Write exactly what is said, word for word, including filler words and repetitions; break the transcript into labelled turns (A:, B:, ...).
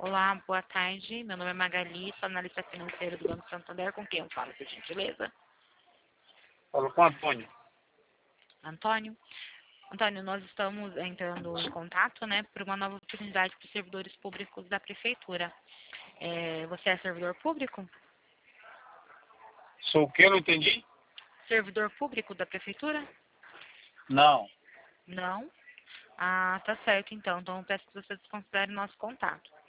A: Olá, boa tarde. Meu nome é Magali, sou analista financeira do Banco Santander. Com quem eu falo, por gentileza?
B: Falo com o Antônio.
A: Antônio? Antônio, nós estamos entrando em contato, né, por uma nova oportunidade para os servidores públicos da Prefeitura. É, você é servidor público?
B: Sou o que? Eu não entendi?
A: Servidor público da Prefeitura?
B: Não.
A: Não? Ah, tá certo então. Então eu peço que você desconsidere o nosso contato.